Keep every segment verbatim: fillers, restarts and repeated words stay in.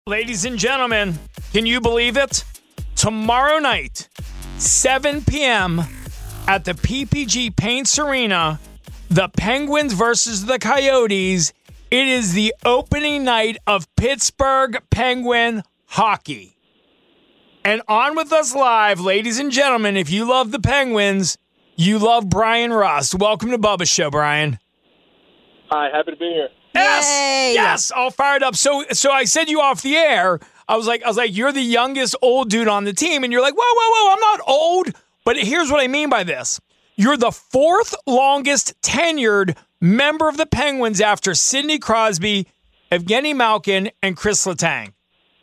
Ladies and gentlemen, can you believe it? Tomorrow night, seven p.m. at the P P G Paints Arena, the Penguins versus the Coyotes. It is the opening night of Pittsburgh Penguin hockey. And on with us live, ladies and gentlemen, if you love the Penguins, you love Brian Rust. Welcome to Bubba's Show, Brian. Hi, happy to be here. Yes, Yay. yes, all fired up. So, so I said you off the air. I was like, I was like, you're the youngest old dude on the team, and you're like, whoa, whoa, whoa, I'm not old. But here's what I mean by this: you're the fourth longest tenured member of the Penguins after Sidney Crosby, Evgeny Malkin, and Chris Letang.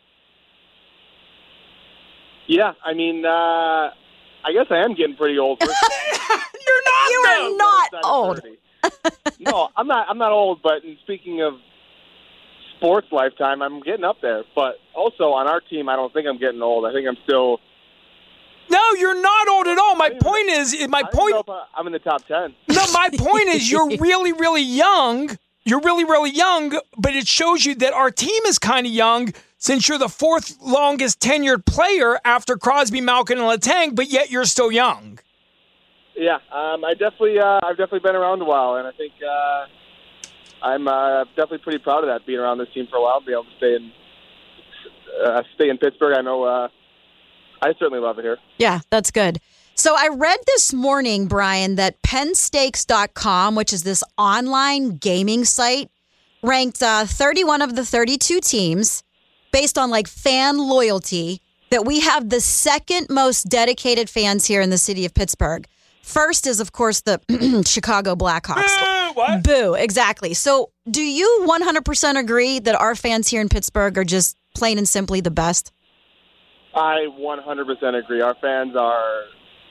Yeah, I mean, uh, I guess I am getting pretty old. You're not. You though. are not old. No, I'm not. I'm not old. But in speaking of sports lifetime, I'm getting up there. But also on our team, I don't think I'm getting old. I think I'm still. No, you're not old at all. My even- point is, my I don't point. know if I- I'm in the top ten. No, my point is you're really, really young. You're really, really young, but it shows you that our team is kind of young since you're the fourth longest tenured player after Crosby, Malkin, and Letang, but yet you're still young. Yeah, um, I definitely, uh, I've definitely been around a while, and I think uh, I'm uh, definitely pretty proud of that, being around this team for a while, being able to stay in, uh, stay in Pittsburgh. I know, uh, I certainly love it here. Yeah, that's good. So I read this morning, Brian, that Penn Stakes dot com, which is this online gaming site, ranked uh, thirty-one of the thirty-two teams based on like fan loyalty, that we have the second most dedicated fans here in the city of Pittsburgh. First is, of course, the Chicago Blackhawks. Uh, what? Boo, exactly. So do you one hundred percent agree that our fans here in Pittsburgh are just plain and simply the best? I one hundred percent agree. Our fans are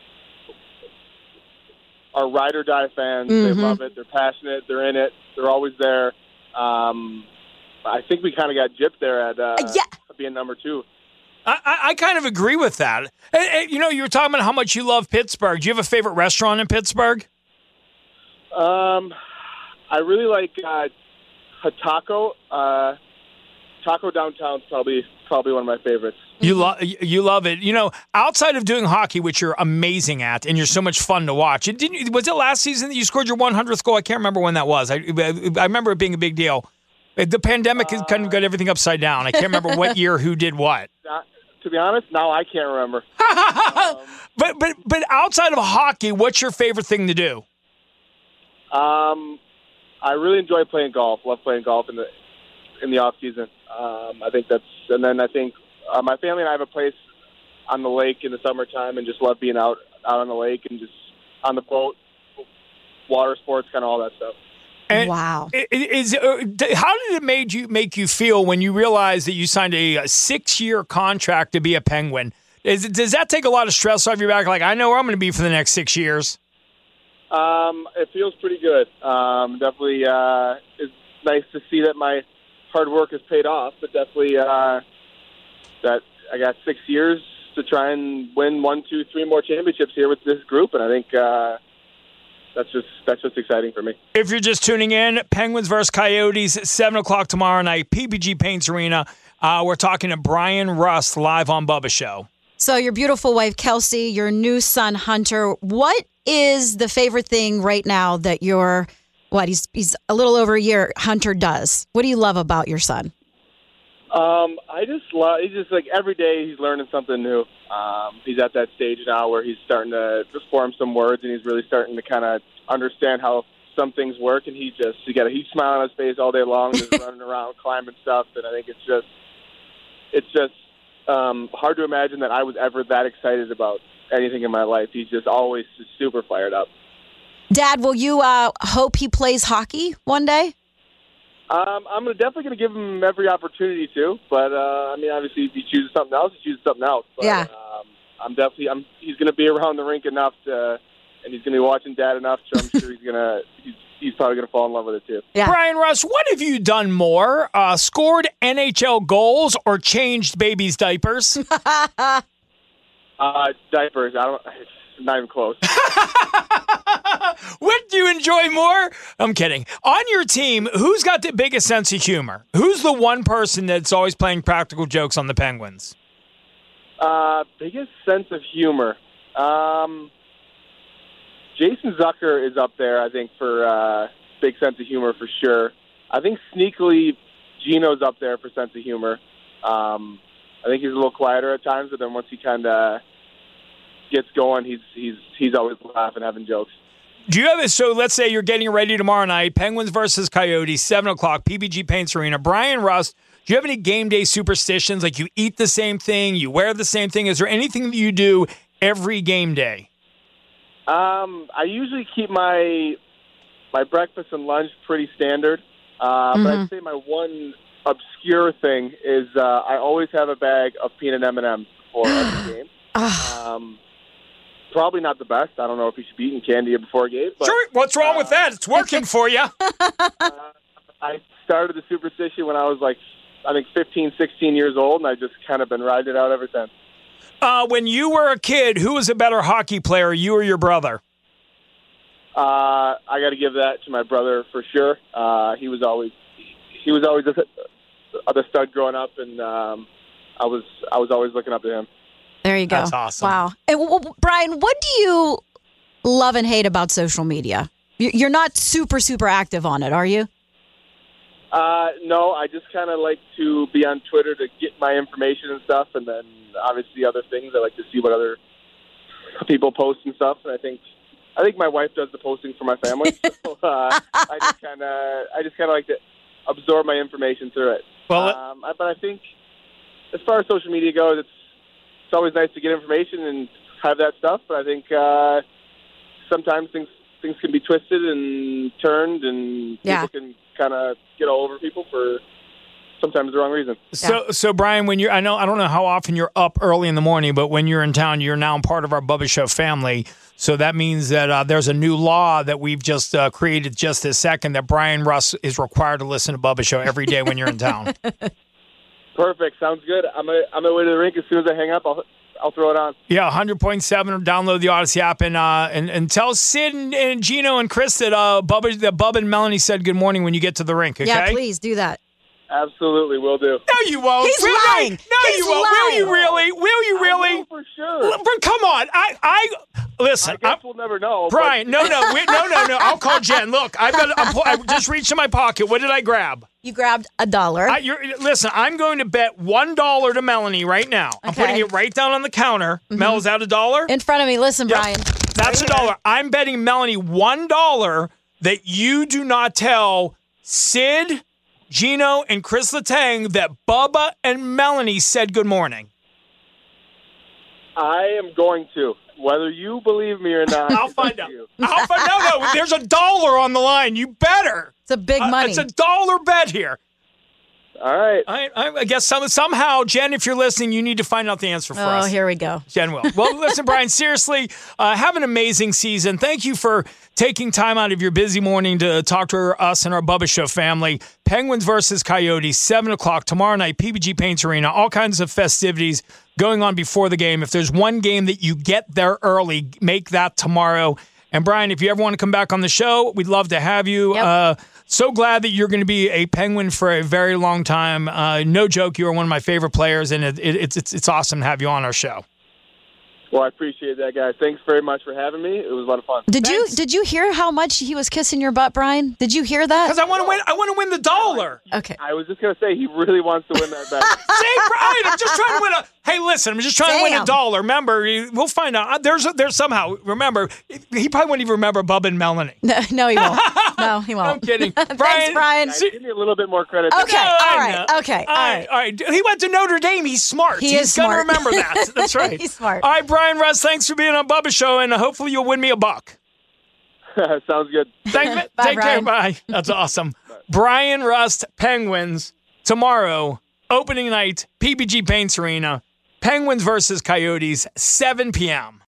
are ride or die fans. Mm-hmm. They love it. They're passionate. They're in it. They're always there. Um, I think we kind of got gypped there at uh, Yeah. being number two. I, I, I kind of agree with that. And, and, you know, you were talking about how much you love Pittsburgh. Do you have a favorite restaurant in Pittsburgh? Um, I really like uh, Taco. Uh, Taco Downtown's probably probably one of my favorites. You love you love it. You know, outside of doing hockey, which you're amazing at, and you're so much fun to watch. And didn't you, was it last season that you scored your one hundredth goal? I can't remember when that was. I I remember it being a big deal. The pandemic has kind of got everything upside down. I can't remember what year who did what. Not, to be honest, now I can't remember. um, But but but outside of hockey, what's your favorite thing to do? um, I really enjoy playing golf. Love playing golf in the in the off season. Um, I think that's, and then I think uh, my family and I have a place on the lake in the summertime, and just love being out out on the lake and just on the boat, water sports, kind of all that stuff. And Wow. i- i- Is uh, d- how did it made you make you feel when you realized that you signed a, a six year contract to be a Penguin? Is, does that take a lot of stress off your back? Like, I know where I'm going to be for the next six years. Um, it feels pretty good. Um, definitely, uh, it's nice to see that my hard work has paid off. But definitely, uh, that I got six years to try and win one, two, three more championships here with this group, and I think uh, that's just that's just exciting for me. If you're just tuning in, Penguins versus Coyotes, seven o'clock tomorrow night, P P G Paints Arena. Uh, we're talking to Brian Rust live on Bubba Show. So your beautiful wife, Kelsey, your new son, Hunter, what is the favorite thing right now that your, what, he's, he's a little over a year, Hunter does? What do you love about your son? Um, I just love. He's just like every day he's learning something new. Um, he's at that stage now where he's starting to just form some words, and he's really starting to kind of understand how some things work. And he just he got a huge smile on his face all day long, just running around, climbing stuff. And I think it's just it's just um, hard to imagine that I was ever that excited about anything in my life. He's just always just super fired up. Dad, will you uh, hope he plays hockey one day? Um, I'm gonna, definitely going to give him every opportunity to, but uh, I mean, obviously, if he chooses something else, he chooses something else. But, Yeah. Um, I'm definitely. I'm. He's going to be around the rink enough to, and he's going to be watching Dad enough. So I'm sure he's gonna. He's, he's probably going to fall in love with it too. Yeah. Brian Rust, what have you done more? Uh, scored N H L goals or changed babies' diapers? Uh, diapers. I don't. not even close. What do you enjoy more? I'm kidding. On your team, who's got the biggest sense of humor? Who's the one person that's always playing practical jokes on the Penguins? Uh, biggest sense of humor. Um, Jason Zucker is up there, I think, for uh, big sense of humor for sure. I think sneakily Gino's up there for sense of humor. Um, I think he's a little quieter at times, but then once he kind of gets going, he's he's he's always laughing, having jokes. Do you have it? So let's say you're getting ready tomorrow night, Penguins versus Coyotes, seven o'clock, P P G Paints Arena. Brian Rust, do you have any game day superstitions? Like you eat the same thing, you wear the same thing? Is there anything that you do every game day? Um, I usually keep my my breakfast and lunch pretty standard. Uh, Mm-hmm. But I'd say my one obscure thing is uh, I always have a bag of peanut M and M's before every game. Um, probably not the best. I don't know if you should be eating candy before a game. But, Sure. What's wrong uh, with that? It's working for you. uh, I started the superstition when I was like, I think fifteen, sixteen years old, and I've just kind of been riding it out ever since. Uh, when you were a kid, who was a better hockey player, you or your brother? Uh, I got to give that to my brother for sure. Uh, he was always he was always the, the stud growing up, and um, I was I was always looking up to him. There you go. That's awesome. Wow. And, w- w- Brian, what do you love and hate about social media? You- You're not super, super active on it, are you? Uh, no, I just kind of like to be on Twitter to get my information and stuff, and then obviously other things. I like to see what other people post and stuff. And I think I think my wife does the posting for my family. So, uh, I just kind of I just kind of like to absorb my information through it. Well, um, I, but I think as far as social media goes, it's it's always nice to get information and have that stuff. But I think uh, sometimes things things can be twisted and turned, and Yeah. people can kind of get all over people for sometimes the wrong reason. So, so Brian, when you're, I know, I don't know how often you're up early in the morning, but when you're in town, you're now part of our Bubba Show family. So that means that uh, there's a new law that we've just uh, created just this second that Brian Russ is required to listen to Bubba Show every day when you're in town. Perfect. Sounds good. I'm a, I'm on my way to the rink. As soon as I hang up, I'll I'll throw it on. Yeah, one hundred point seven. Or download the Odyssey app and uh, and, and tell Sid and, and Gino and Chris that uh, Bubba that Bubba and Melanie said good morning when you get to the rink. Okay. Yeah, please do that. Absolutely, will do. No, you won't. He's Will you? lying. No, He's you won't. Will lying. you really? Will you I really? will for sure. But come on, I, I listen. I guess I'm- we'll never know. Brian, no, no, wait, no, no, no. I'll call Jen. Look, I've got. I'm, pu- I just reached in my pocket. What did I grab? You grabbed a dollar. I, you're, listen, I'm going to bet one dollar to Melanie right now. I'm Okay. putting it right down on the counter. Mel, is that a dollar? in front of me. Listen, Yep. Brian. That's a dollar. I'm betting Melanie one dollar that you do not tell Sid, Gino, and Chris Letang that Bubba and Melanie said good morning. I am going to, whether you believe me or not. I'll it's find up out. to you. I'll find no, no. There's a dollar on the line. You better. It's a big Uh, money. it's a dollar bet here. All right. I, I, I guess some, somehow, Jen, if you're listening, you need to find out the answer for oh, us. here we go. Jen will. Well, listen, Brian, seriously, uh, have an amazing season. Thank you for taking time out of your busy morning to talk to us and our Bubba Show family. Penguins versus Coyotes, seven o'clock tomorrow night, P P G Paints Arena. All kinds of festivities going on before the game. If there's one game that you get there early, make that tomorrow. And, Brian, if you ever want to come back on the show, we'd love to have you. Yep. Uh, so glad that you're going to be a Penguin for a very long time. Uh, no joke, you are one of my favorite players, and it, it, it's, it's it's awesome to have you on our show. Well, I appreciate that, guys. Thanks very much for having me. It was a lot of fun. Did Thanks. you did you hear how much he was kissing your butt, Brian? Did you hear that? Because I want to win. I want to win the dollar. Okay. I was just going to say, he really wants to win that bet. Say, Brian, I'm just trying to win a. Hey, listen, I'm just trying to win Damn. a dollar. Remember, we'll find out. There's a, there's somehow. Remember, he probably won't even remember Bubba and Melanie. No, no, he won't. No, he won't. I'm kidding. Thanks, Brian- Brian. Guys, give me a little bit more credit. than Okay. that. all I right, know. okay, All all right. right. All right. He went to Notre Dame. He's smart. He He's is gonna smart. remember that. That's right. He's smart. All right, Brian Russ, thanks for being on Bubba Show, and hopefully you'll win me a buck. Sounds good. Thank, Bye, take care. Brian. Bye. That's awesome. Brian Rust, Penguins, tomorrow, opening night, P P G Paints Arena. Penguins versus Coyotes, seven p.m.